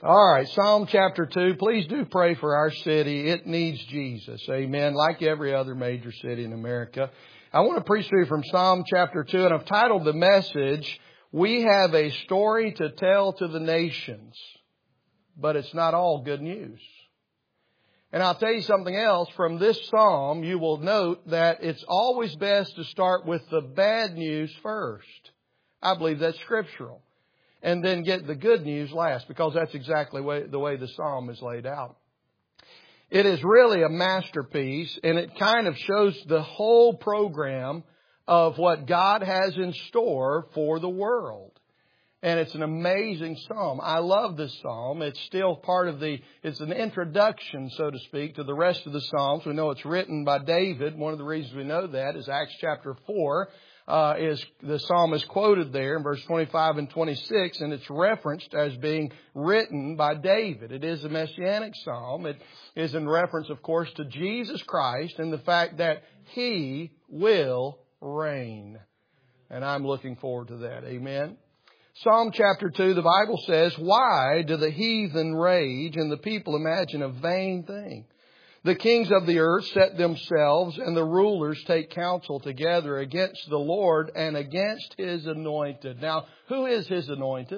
All right, Psalm chapter 2. Please do pray for our city. It needs Jesus. Amen. Like every other major city in America. I want to preach to you from Psalm chapter 2, and I've titled the message, "We Have a Story to Tell to the Nations." But it's not all good news. And I'll tell you something else. From this psalm, you will note that it's always best to start with the bad news first. I believe that's scriptural. And then get the good news last, because that's exactly the way the psalm is laid out. It is really a masterpiece, and it kind of shows the whole program of what God has in store for the world. And it's an amazing psalm. I love this psalm. It's still part of it's an introduction, so to speak, to the rest of the psalms. We know it's written by David. One of the reasons we know that is Acts chapter 4. Is the psalm is quoted there in verse 25 and 26, and it's referenced as being written by David. It is a messianic psalm. It is in reference, of course, to Jesus Christ and the fact that He will reign. And I'm looking forward to that. Amen. Psalm chapter 2, the Bible says, "Why do the heathen rage and the people imagine a vain thing? The kings of the earth set themselves, and the rulers take counsel together against the Lord and against His anointed." Now, who is His anointed?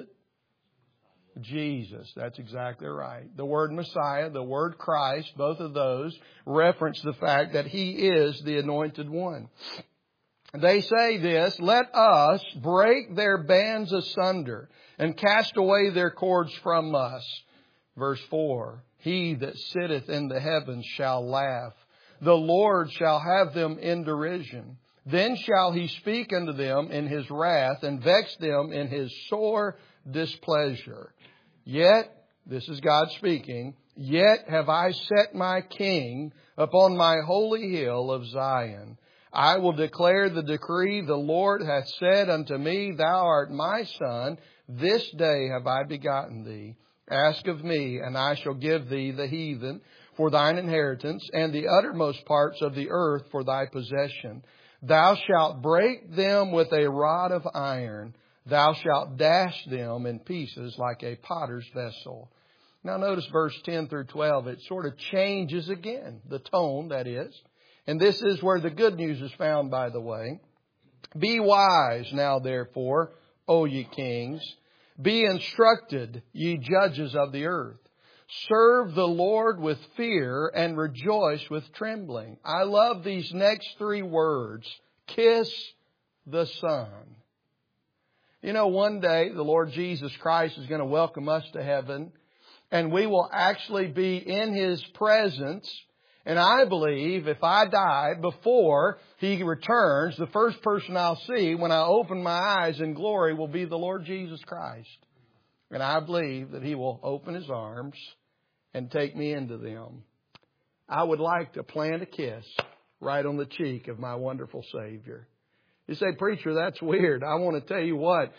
Jesus. That's exactly right. The word Messiah, the word Christ, both of those reference the fact that He is the anointed one. They say this, "Let us break their bands asunder and cast away their cords from us." Verse 4. "He that sitteth in the heavens shall laugh. The Lord shall have them in derision. Then shall He speak unto them in His wrath and vex them in His sore displeasure. Yet," this is God speaking, "yet have I set my King upon my holy hill of Zion. I will declare the decree. The Lord hath said unto me, Thou art my son. This day have I begotten thee. Ask of me, and I shall give thee the heathen for thine inheritance, and the uttermost parts of the earth for thy possession. Thou shalt break them with a rod of iron. Thou shalt dash them in pieces like a potter's vessel." Now notice verse 10 through 12. It sort of changes again, the tone, that is. And this is where the good news is found, by the way. "Be wise now, therefore, O ye kings. Be instructed, ye judges of the earth. Serve the Lord with fear and rejoice with trembling." I love these next three words. Kiss the Son. You know, one day the Lord Jesus Christ is going to welcome us to heaven, and we will actually be in His presence. And I believe if I die before He returns, the first person I'll see when I open my eyes in glory will be the Lord Jesus Christ. And I believe that He will open His arms and take me into them. I would like to plant a kiss right on the cheek of my wonderful Savior. You say, "Preacher, that's weird." I want to tell you what.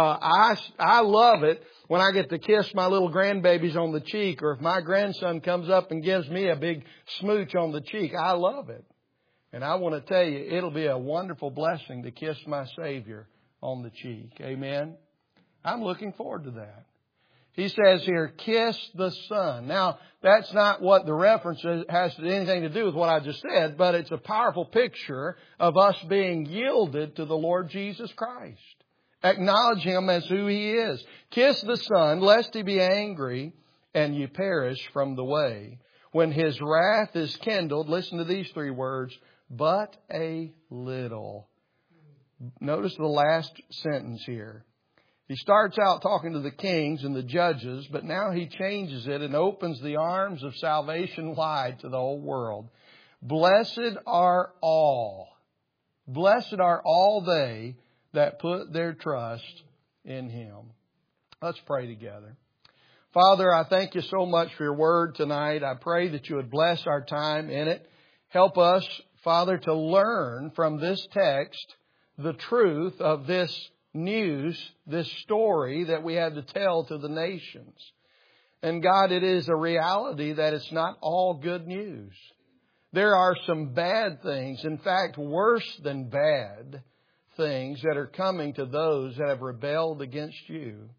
I love it when I get to kiss my little grandbabies on the cheek, or if my grandson comes up and gives me a big smooch on the cheek. I love it. And I want to tell you, it'll be a wonderful blessing to kiss my Savior on the cheek. Amen. I'm looking forward to that. He says here, kiss the Son. Now, that's not what the reference has anything to do with what I just said, but it's a powerful picture of us being yielded to the Lord Jesus Christ. Acknowledge Him as who He is. "Kiss the Son, lest He be angry, and ye perish from the way. When His wrath is kindled," listen to these three words, "but a little." Notice the last sentence here. He starts out talking to the kings and the judges, but now he changes it and opens the arms of salvation wide to the whole world. "Blessed are all. Blessed are all they that put their trust in Him." Let's pray together. Father, I thank You so much for Your Word tonight. I pray that You would bless our time in it. Help us, Father, to learn from this text the truth of this news, this story that we have to tell to the nations. And God, it is a reality that it's not all good news. There are some bad things, in fact, worse than bad things that are coming to those that have rebelled against You.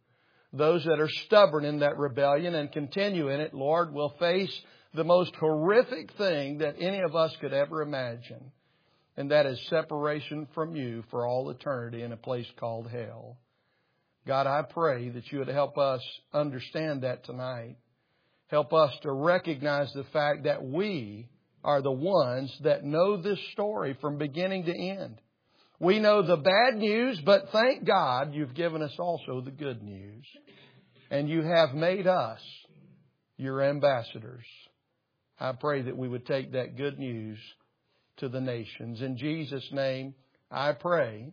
Those that are stubborn in that rebellion and continue in it, Lord, will face the most horrific thing that any of us could ever imagine. And that is separation from You for all eternity in a place called hell. God, I pray that You would help us understand that tonight. Help us to recognize the fact that we are the ones that know this story from beginning to end. We know the bad news, but thank God You've given us also the good news. And You have made us Your ambassadors. I pray that we would take that good news to the nations. In Jesus' name, I pray.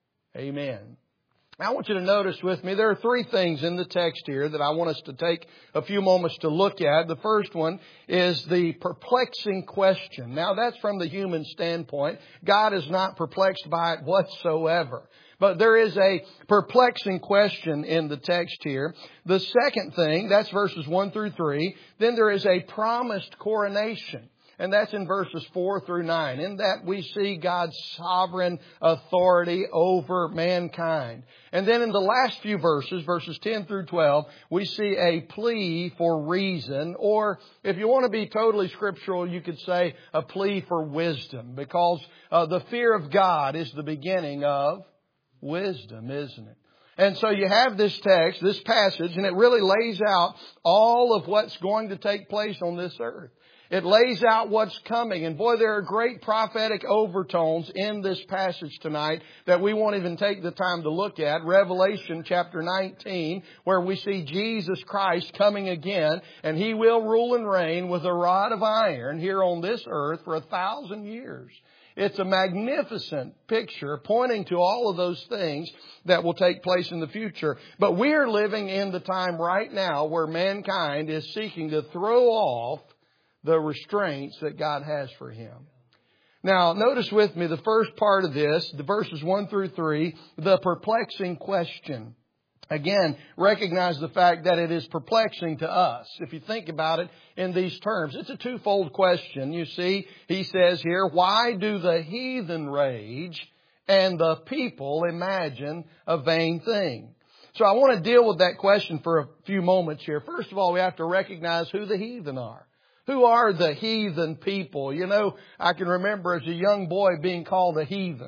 Amen. I want you to notice with me, there are three things in the text here that I want us to take a few moments to look at. The first one is the perplexing question. Now, that's from the human standpoint. God is not perplexed by it whatsoever. But there is a perplexing question in the text here. The second thing, that's verses 1 through 3. Then there is a promised coronation. And that's in verses 4 through 9. In that we see God's sovereign authority over mankind. And then in the last few verses, verses 10 through 12, we see a plea for reason. Or if you want to be totally scriptural, you could say a plea for wisdom. Because the fear of God is the beginning of wisdom, isn't it? And so you have this text, this passage, and it really lays out all of what's going to take place on this earth. It lays out what's coming. And boy, there are great prophetic overtones in this passage tonight that we won't even take the time to look at. Revelation chapter 19, where we see Jesus Christ coming again, and He will rule and reign with a rod of iron here on this earth for 1,000 years. It's a magnificent picture pointing to all of those things that will take place in the future. But we're living in the time right now where mankind is seeking to throw off the restraints that God has for him. Now, notice with me the first part of this, the verses 1 through 3, the perplexing question. Again, recognize the fact that it is perplexing to us. If you think about it in these terms, it's a twofold question. You see, he says here, why do the heathen rage and the people imagine a vain thing? So I want to deal with that question for a few moments here. First of all, we have to recognize who the heathen are. Who are the heathen people? You know, I can remember as a young boy being called a heathen.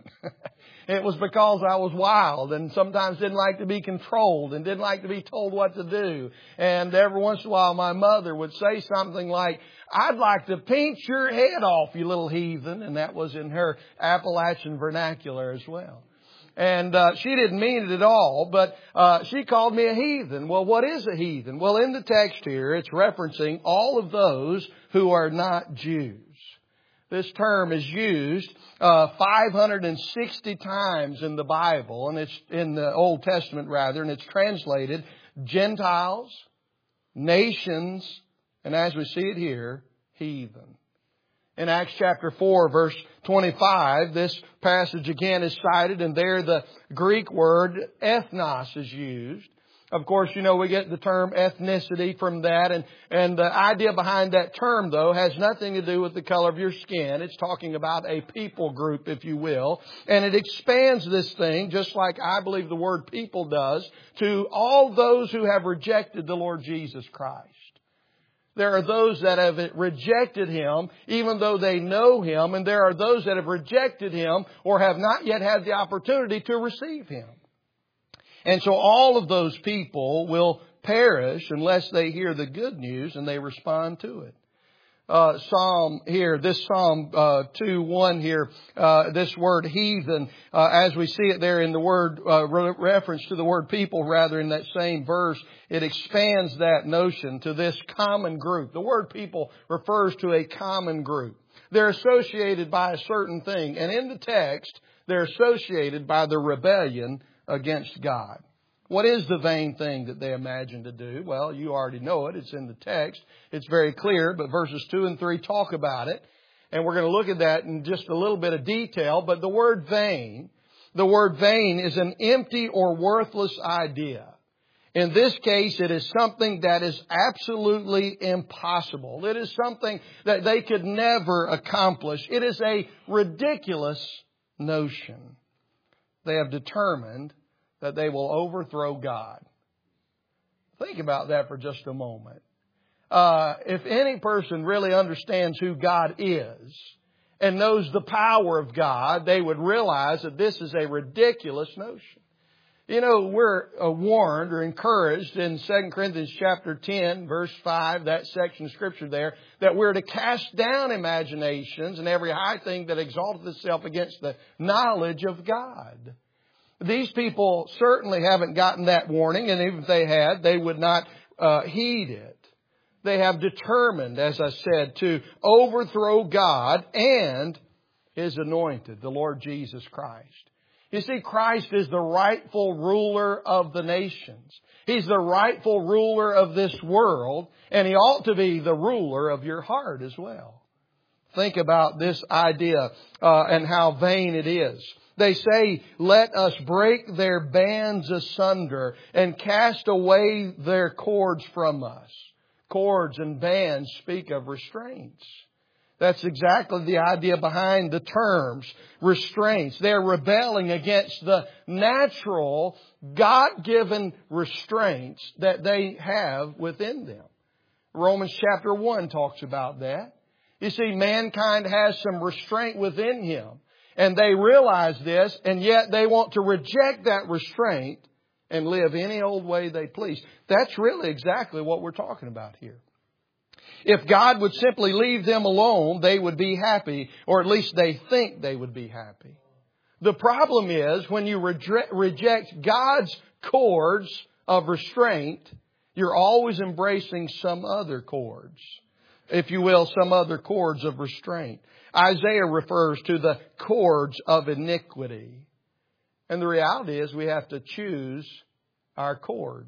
It was because I was wild and sometimes didn't like to be controlled and didn't like to be told what to do. And every once in a while my mother would say something like, I'd like to pinch your head off, you little heathen. And that was in her Appalachian vernacular as well. And she didn't mean it at all, but she called me a heathen. Well, what is a heathen? Well, in the text here, it's referencing all of those who are not Jews. This term is used 560 times in the Bible, and it's in the Old Testament rather, and it's translated Gentiles, nations, and as we see it here, heathen. In Acts chapter 4, verse 25, this passage again is cited, and there the Greek word ethnos is used. Of course, you know, we get the term ethnicity from that, and the idea behind that term, though, has nothing to do with the color of your skin. It's talking about a people group, if you will, and it expands this thing, just like I believe the word people does, to all those who have rejected the Lord Jesus Christ. There are those that have rejected Him even though they know Him. And there are those that have rejected Him or have not yet had the opportunity to receive Him. And so all of those people will perish unless they hear the good news and they respond to it. Psalm 2:1 here, this word heathen, as we see it there in the word, reference to the word people rather in that same verse, it expands that notion to this common group. The word people refers to a common group. They're associated by a certain thing, and in the text, they're associated by the rebellion against God. What is the vain thing that they imagine to do? Well, you already know it. It's in the text. It's very clear, but verses 2 and 3 talk about it. And we're going to look at that in just a little bit of detail. But the word vain is an empty or worthless idea. In this case, it is something that is absolutely impossible. It is something that they could never accomplish. It is a ridiculous notion. They have determined that they will overthrow God. Think about that for just a moment. If any person really understands who God is and knows the power of God, they would realize that this is a ridiculous notion. You know, we're warned or encouraged in 2 Corinthians chapter 10, verse 5, that section of Scripture there, that we're to cast down imaginations and every high thing that exalteth itself against the knowledge of God. These people certainly haven't gotten that warning, and even if they had, they would not heed it. They have determined, as I said, to overthrow God and His anointed, the Lord Jesus Christ. You see, Christ is the rightful ruler of the nations. He's the rightful ruler of this world, and He ought to be the ruler of your heart as well. Think about this idea and how vain it is. They say, let us break their bands asunder and cast away their cords from us. Cords and bands speak of restraints. That's exactly the idea behind the terms, restraints. They're rebelling against the natural, God-given restraints that they have within them. Romans chapter 1 talks about that. You see, mankind has some restraint within him. And they realize this, and yet they want to reject that restraint and live any old way they please. That's really exactly what we're talking about here. If God would simply leave them alone, they would be happy, or at least they think they would be happy. The problem is when you reject God's cords of restraint, you're always embracing some other cords, if you will, some other cords of restraint. Isaiah refers to the cords of iniquity. And the reality is we have to choose our cords.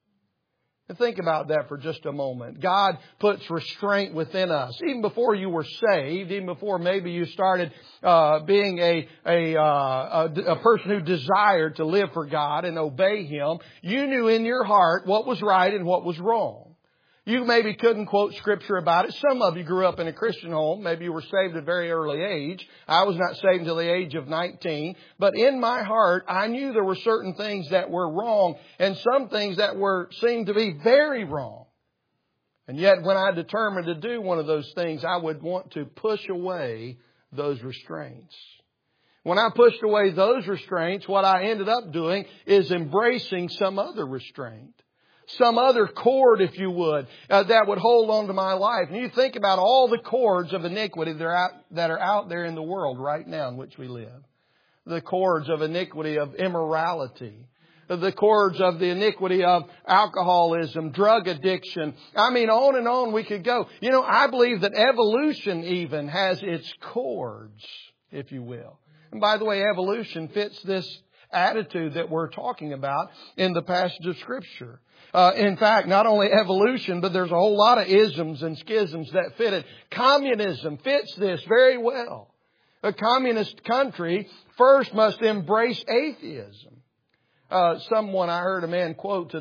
And think about that for just a moment. God puts restraint within us. Even before you were saved, even before maybe you started being a person who desired to live for God and obey Him, you knew in your heart what was right and what was wrong. You maybe couldn't quote Scripture about it. Some of you grew up in a Christian home. Maybe you were saved at a very early age. I was not saved until the age of 19. But in my heart, I knew there were certain things that were wrong and some things that seemed to be very wrong. And yet when I determined to do one of those things, I would want to push away those restraints. When I pushed away those restraints, what I ended up doing is embracing some other restraint. Some other cord, if you would, that would hold on to my life. And you think about all the cords of iniquity that are out there in the world right now in which we live. The cords of iniquity of immorality. The cords of the iniquity of alcoholism, drug addiction. I mean, on and on we could go. You know, I believe that evolution even has its cords, if you will. And by the way, evolution fits this attitude that we're talking about in the passage of Scripture. In fact, not only evolution, but there's a whole lot of isms and schisms that fit it. Communism fits this very well. A communist country first must embrace atheism. I heard a man quote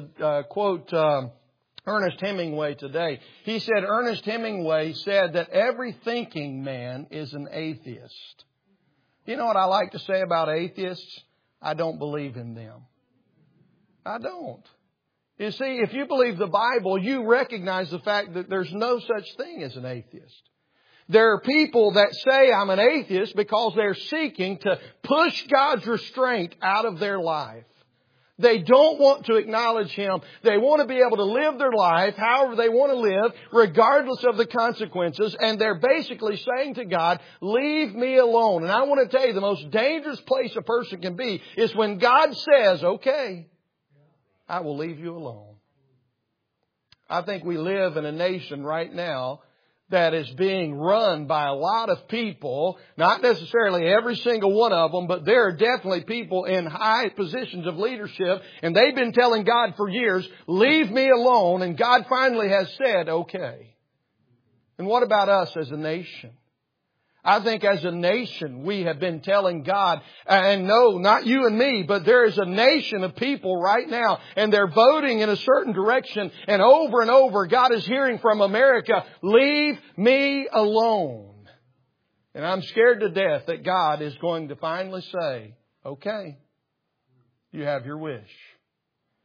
Ernest Hemingway today. He said, Ernest Hemingway said that every thinking man is an atheist. You know what I like to say about atheists? I don't believe in them. I don't. You see, if you believe the Bible, you recognize the fact that there's no such thing as an atheist. There are people that say I'm an atheist because they're seeking to push God's restraint out of their life. They don't want to acknowledge Him. They want to be able to live their life however they want to live, regardless of the consequences. And they're basically saying to God, leave me alone. And I want to tell you, the most dangerous place a person can be is when God says, okay, I will leave you alone. I think we live in a nation right now that is being run by a lot of people, not necessarily every single one of them, but there are definitely people in high positions of leadership, and they've been telling God for years, leave me alone, and God finally has said, okay. And what about us as a nation? I think as a nation, we have been telling God, and no, not you and me, but there is a nation of people right now, and they're voting in a certain direction, and over, God is hearing from America, leave me alone. And I'm scared to death that God is going to finally say, okay, you have your wish.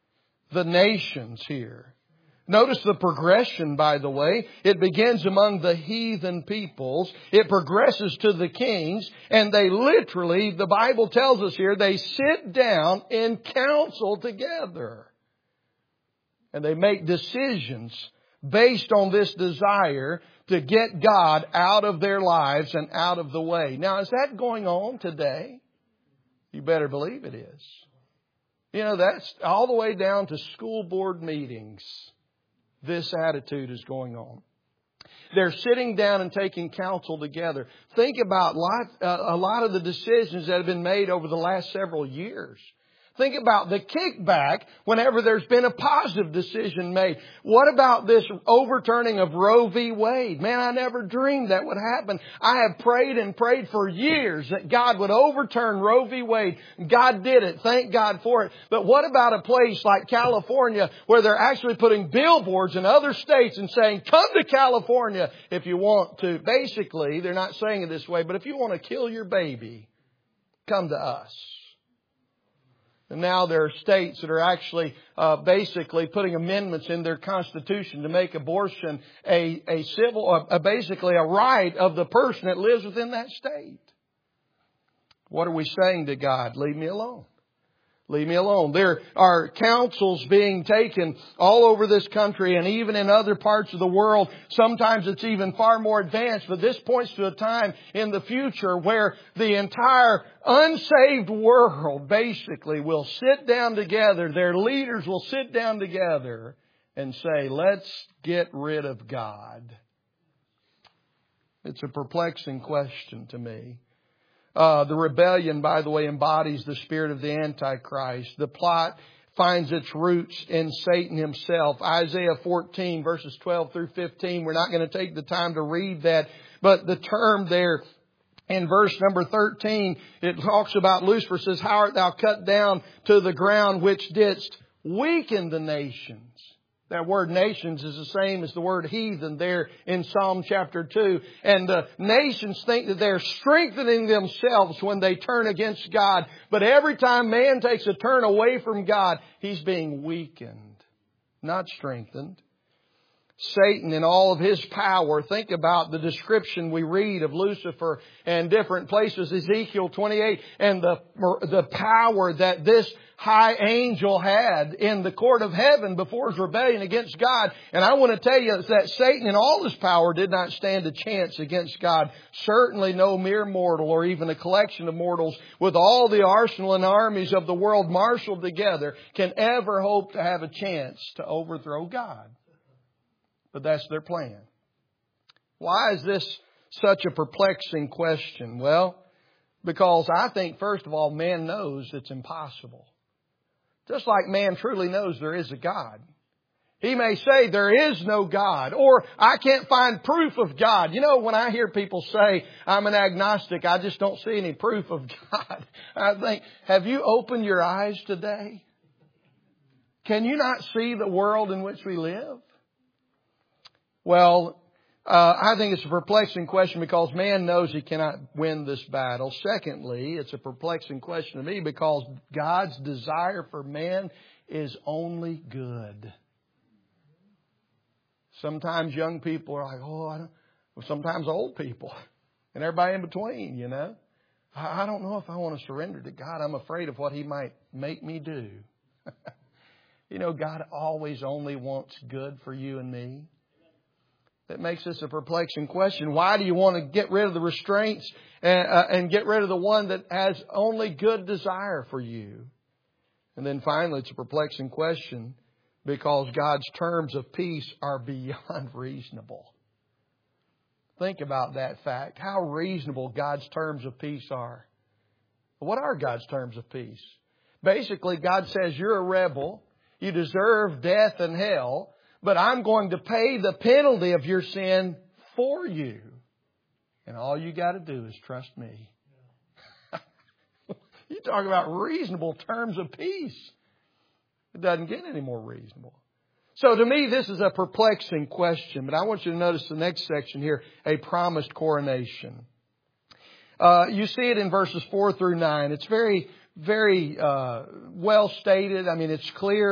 the nations here. Notice the progression, by the way. It begins among the heathen peoples. It progresses to the kings. And they literally, the Bible tells us here, they sit down in council together. And they make decisions based on this desire to get God out of their lives and out of the way. Now, is that going on today? You better believe it is. You know, that's all the way down to school board meetings. This attitude is going on. They're sitting down and taking counsel together. Think about a lot of the decisions that have been made over the last several years. Think about the kickback whenever there's been a positive decision made. What about this overturning of Roe v. Wade? Man, I never dreamed that would happen. I have prayed and prayed for years that God would overturn Roe v. Wade. God did it. Thank God for it. But what about a place like California where they're actually putting billboards in other states and saying, come to California if you want to. Basically, they're not saying it this way, but if you want to kill your baby, come to us. And now there are states that are actually basically putting amendments in their constitution to make abortion basically a right of the person that lives within that state. What are we saying to God? Leave me alone. Leave me alone. There are councils being taken all over this country and even in other parts of the world. Sometimes it's even far more advanced, but this points to a time in the future where the entire unsaved world basically will sit down together. Their leaders will sit down together and say, let's get rid of God. It's a perplexing question to me. The rebellion, by the way, embodies the spirit of the Antichrist. The plot finds its roots in Satan himself. Isaiah 14, verses 12 through 15. We're not going to take the time to read that. But the term there in verse number 13, it talks about Lucifer, says, how art thou cut down to the ground which didst weaken the nations? That word nations is the same as the word heathen there in Psalm chapter 2. And the nations think that they're strengthening themselves when they turn against God. But every time man takes a turn away from God, he's being weakened, not strengthened. Satan in all of his power. Think about the description we read of Lucifer and different places, Ezekiel 28, and the power that this high angel had in the court of heaven before his rebellion against God. And I want to tell you that Satan in all his power did not stand a chance against God. Certainly no mere mortal or even a collection of mortals with all the arsenal and armies of the world marshaled together can ever hope to have a chance to overthrow God. But that's their plan. Why is this such a perplexing question? Well, because I think, first of all, man knows it's impossible. Just like man truly knows there is a God. He may say there is no God, or I can't find proof of God. You know, when I hear people say, I'm an agnostic, I just don't see any proof of God. I think, have you opened your eyes today? Can you not see the world in which we live? Well, I think it's a perplexing question because man knows he cannot win this battle. Secondly, it's a perplexing question to me because God's desire for man is only good. Sometimes young people are like, sometimes old people and everybody in between, you know. I don't know if I want to surrender to God. I'm afraid of what He might make me do. You know, God always only wants good for you and me. That makes this a perplexing question. Why do you want to get rid of the restraints and get rid of the one that has only good desire for you? And then finally, it's a perplexing question because God's terms of peace are beyond reasonable. Think about that fact. How reasonable God's terms of peace are. What are God's terms of peace? Basically, God says you're a rebel. You deserve death and hell. But I'm going to pay the penalty of your sin for you. And all you got to do is trust me. You talk about reasonable terms of peace. It doesn't get any more reasonable. So to me, this is a perplexing question. But I want you to notice the next section here, a promised coronation. You see it in verses 4 through 9. It's very well stated. I mean, it's clear.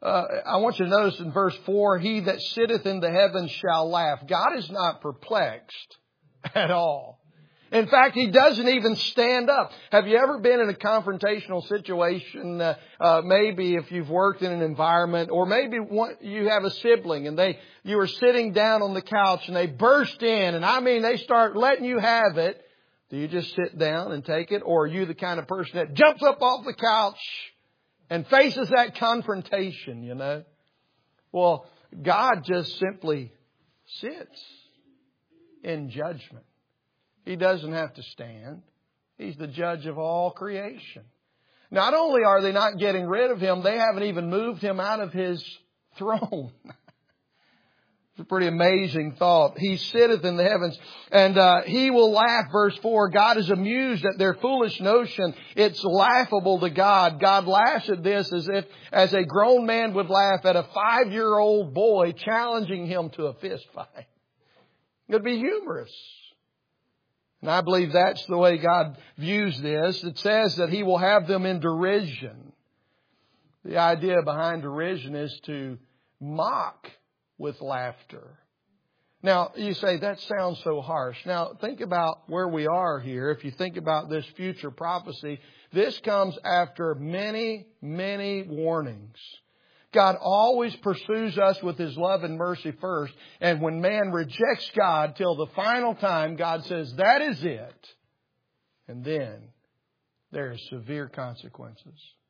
I want you to notice in verse 4, he that sitteth in the heavens shall laugh. God is not perplexed at all. In fact, He doesn't even stand up. Have you ever been in a confrontational situation, maybe if you've worked in an environment, or maybe you have a sibling and you are sitting down on the couch and they burst in, and I mean they start letting you have it. Do you just sit down and take it? Or are you the kind of person that jumps up off the couch and faces that confrontation, you know? Well, God just simply sits in judgment. He doesn't have to stand. He's the judge of all creation. Not only are they not getting rid of Him, they haven't even moved Him out of His throne. It's a pretty amazing thought. He sitteth in the heavens, and He will laugh. Verse 4, God is amused at their foolish notion. It's laughable to God. God laughs at this as a grown man would laugh at a 5-year-old boy challenging him to a fist fight. It'd be humorous. And I believe that's the way God views this. It says that He will have them in derision. The idea behind derision is to mock with laughter. Now, you say, that sounds so harsh. Now, think about where we are here. If you think about this future prophecy, this comes after many, many warnings. God always pursues us with His love and mercy first. And when man rejects God till the final time, God says, that is it. And then there are severe consequences.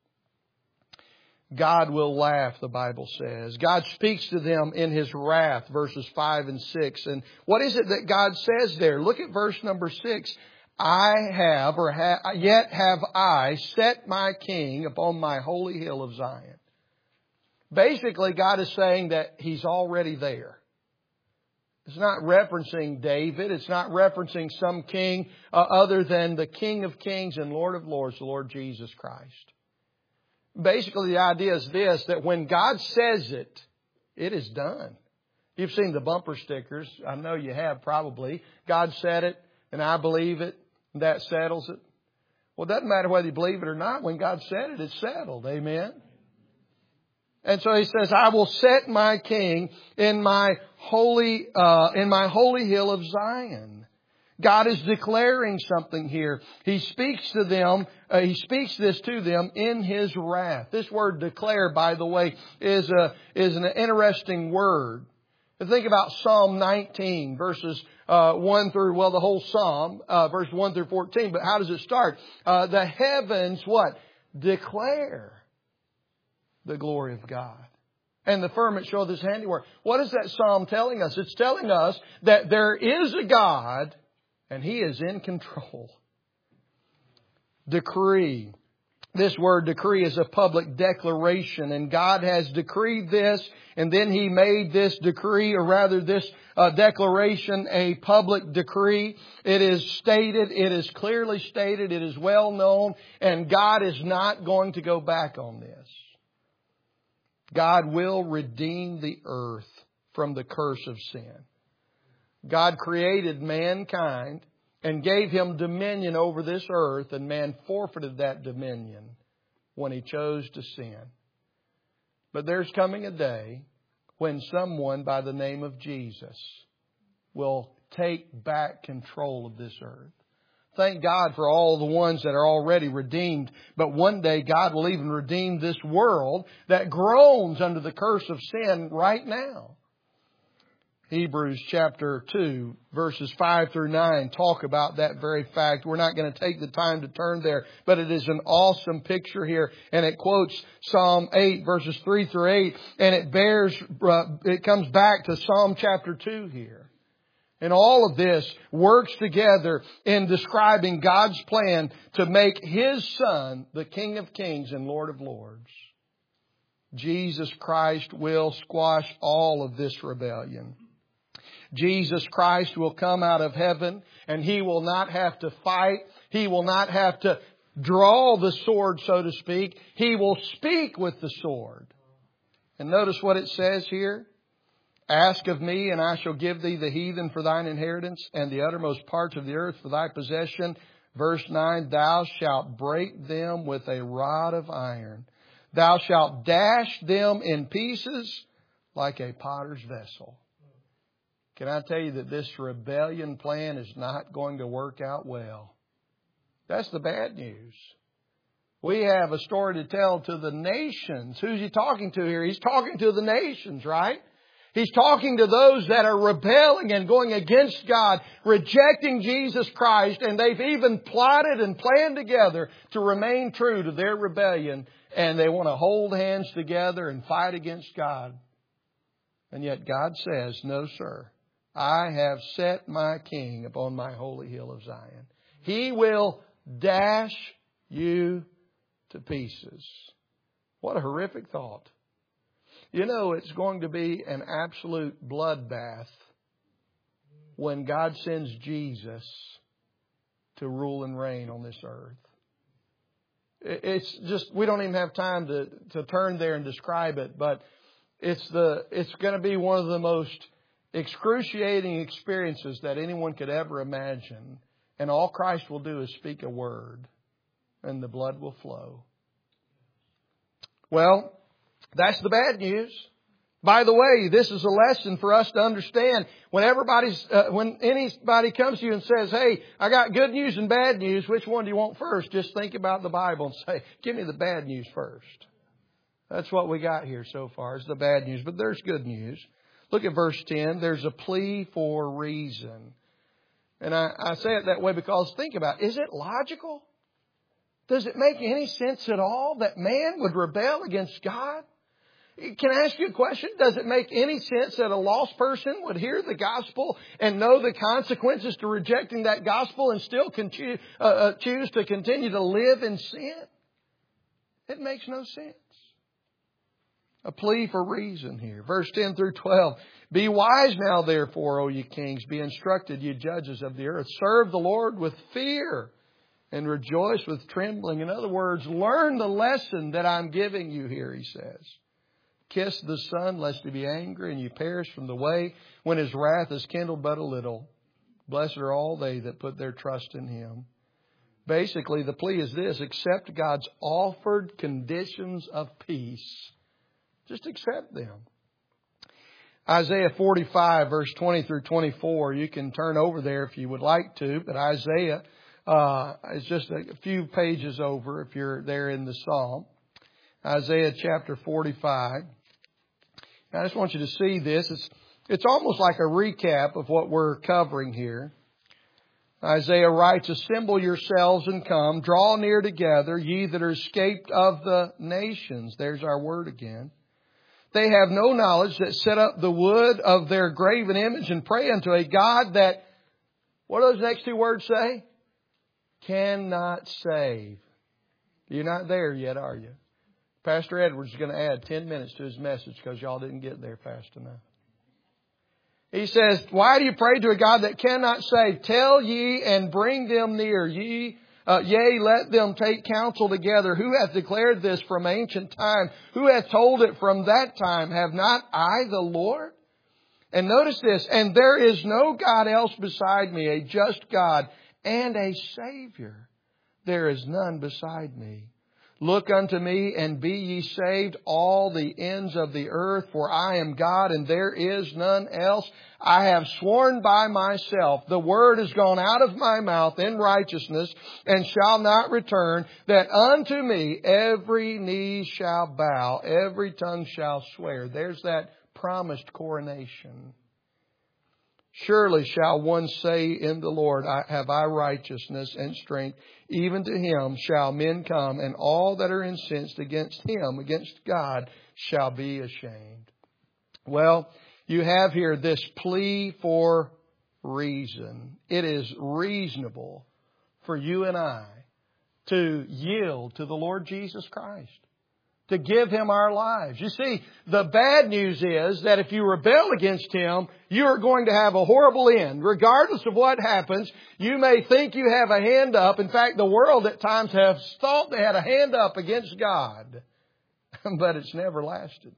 God will laugh, the Bible says. God speaks to them in His wrath, verses 5 and 6. And what is it that God says there? Look at verse number 6. Yet have I set my king upon my holy hill of Zion. Basically, God is saying that He's already there. It's not referencing David. It's not referencing some king other than the King of Kings and Lord of Lords, the Lord Jesus Christ. Basically, the idea is this, that when God says it, it is done. You've seen the bumper stickers. I know you have probably. God said it, and I believe it, and that settles it. Well, it doesn't matter whether you believe it or not. When God said it, it's settled. Amen? And so He says, I will set my king in my holy hill of Zion. God is declaring something here. He speaks to them. He speaks this to them in His wrath. This word declare, by the way, is an interesting word. Think about Psalm 19, verses 1 through, the whole Psalm, verse 1 through 14. But how does it start? The heavens, what? Declare the glory of God. And the firmament showeth His handiwork. What is that psalm telling us? It's telling us that there is a God and He is in control. Decree. This word decree is a public declaration, and God has decreed this, and then He made this decree, or rather this declaration, a public decree. It is stated, it is clearly stated, it is well known, and God is not going to go back on this. God will redeem the earth from the curse of sin. God created mankind and gave him dominion over this earth, and man forfeited that dominion when he chose to sin. But there's coming a day when someone by the name of Jesus will take back control of this earth. Thank God for all the ones that are already redeemed. But one day God will even redeem this world that groans under the curse of sin right now. Hebrews chapter 2, verses 5 through 9 talk about that very fact. We're not going to take the time to turn there, but it is an awesome picture here. And it quotes Psalm 8, verses 3 through 8, and it comes back to Psalm chapter 2 here. And all of this works together in describing God's plan to make His Son the King of Kings and Lord of Lords. Jesus Christ will squash all of this rebellion. Jesus Christ will come out of heaven, and He will not have to fight. He will not have to draw the sword, so to speak. He will speak with the sword. And notice what it says here. Ask of me, and I shall give thee the heathen for thine inheritance, and the uttermost parts of the earth for thy possession. Verse 9, thou shalt break them with a rod of iron. Thou shalt dash them in pieces like a potter's vessel. Can I tell you that this rebellion plan is not going to work out well? That's the bad news. We have a story to tell to the nations. Who's He talking to here? He's talking to the nations, right? He's talking to those that are rebelling and going against God, rejecting Jesus Christ, and they've even plotted and planned together to remain true to their rebellion, and they want to hold hands together and fight against God. And yet God says, no, sir. I have set my King upon my holy hill of Zion. He will dash you to pieces. What a horrific thought. You know, it's going to be an absolute bloodbath when God sends Jesus to rule and reign on this earth. It's just, we don't even have time to turn there and describe it, but it's going to be one of the most excruciating experiences that anyone could ever imagine. And all Christ will do is speak a word, and the blood will flow. Well, that's the bad news. By the way, this is a lesson for us to understand. When anybody comes to you and says, hey, I got good news and bad news, which one do you want first? Just think about the Bible and say, give me the bad news first. That's what we got here so far, is the bad news. But there's good news. Look at verse 10. There's a plea for reason. And I say it that way because think about it. Is it logical? Does it make any sense at all that man would rebel against God? Can I ask you a question? Does it make any sense that a lost person would hear the gospel and know the consequences to rejecting that gospel and still choose to continue to live in sin? It makes no sense. A plea for reason here. Verse 10 through 12. Be wise now, therefore, O ye kings. Be instructed, ye judges of the earth. Serve the Lord with fear and rejoice with trembling. In other words, learn the lesson that I'm giving you here, he says. Kiss the Son, lest he be angry, and you perish from the way when his wrath is kindled but a little. Blessed are all they that put their trust in him. Basically, the plea is this: accept God's offered conditions of peace. Just accept them. Isaiah 45, verse 20 through 24. You can turn over there if you would like to, but Isaiah is just a few pages over if you're there in the Psalm. Isaiah chapter 45. I just want you to see this. It's almost like a recap of what we're covering here. Isaiah writes, assemble yourselves and come, draw near together, ye that are escaped of the nations. There's our word again. They have no knowledge that set up the wood of their graven image and pray unto a God that, what do those next two words say? Cannot save. You're not there yet, are you? Pastor Edwards is going to add 10 minutes to his message because y'all didn't get there fast enough. He says, why do you pray to a God that cannot save? Tell ye and bring them near. Yea, let them take counsel together. Who hath declared this from ancient time? Who hath told it from that time? Have not I the Lord? And notice this, and there is no God else beside me, a just God and a Savior. There is none beside me. Look unto me and be ye saved, all the ends of the earth, for I am God and there is none else. I have sworn by myself, the word has gone out of my mouth in righteousness and shall not return, that unto me every knee shall bow, every tongue shall swear. There's that promised coronation. Surely shall one say in the Lord, have I righteousness and strength. Even to him shall men come, and all that are incensed against him, against God, shall be ashamed. Well, you have here this plea for reason. It is reasonable for you and I to yield to the Lord Jesus Christ, to give Him our lives. You see, the bad news is that if you rebel against Him, you are going to have a horrible end. Regardless of what happens, you may think you have a hand up. In fact, the world at times has thought they had a hand up against God. But it's never lasted.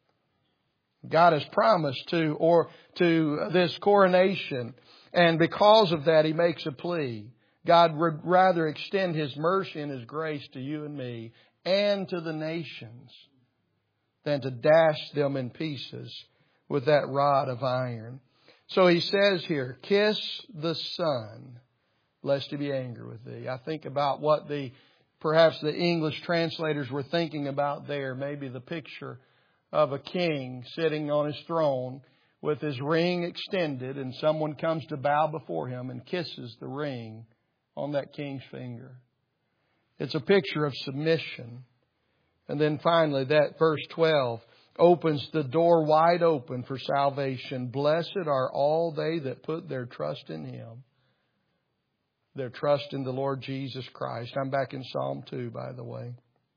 God has promised to this coronation. And because of that, He makes a plea. God would rather extend His mercy and His grace to you and me and to the nations than to dash them in pieces with that rod of iron. So he says here, kiss the Son, lest he be angry with thee. I think about what perhaps the English translators were thinking about there. Maybe the picture of a king sitting on his throne with his ring extended, and someone comes to bow before him and kisses the ring on that king's finger. It's a picture of submission. And then finally, that verse 12 opens the door wide open for salvation. Blessed are all they that put their trust in Him. Their trust in the Lord Jesus Christ. I'm back in Psalm 2, by the way.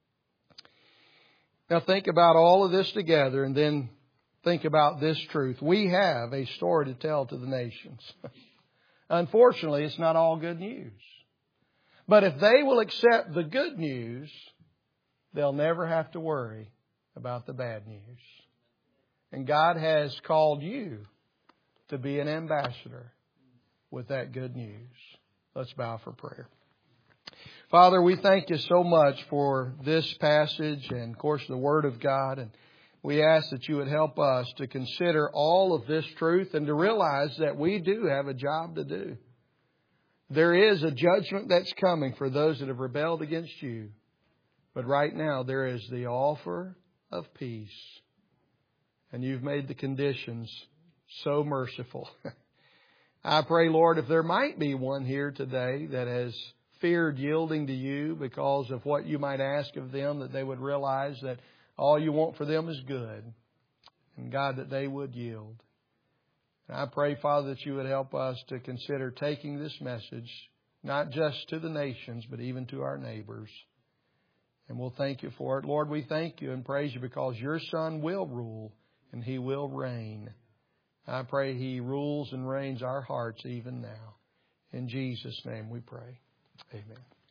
Now think about all of this together and then think about this truth. We have a story to tell to the nations. Unfortunately, it's not all good news. But if they will accept the good news, they'll never have to worry about the bad news. And God has called you to be an ambassador with that good news. Let's bow for prayer. Father, we thank you so much for this passage and, of course, the Word of God. And we ask that you would help us to consider all of this truth and to realize that we do have a job to do. There is a judgment that's coming for those that have rebelled against you. But right now there is the offer of peace. And you've made the conditions so merciful. I pray, Lord, if there might be one here today that has feared yielding to you because of what you might ask of them, that they would realize that all you want for them is good. And God, that they would yield. And I pray, Father, that you would help us to consider taking this message, not just to the nations, but even to our neighbors. And we'll thank you for it. Lord, we thank you and praise you because your Son will rule and He will reign. I pray He rules and reigns our hearts even now. In Jesus' name we pray. Amen.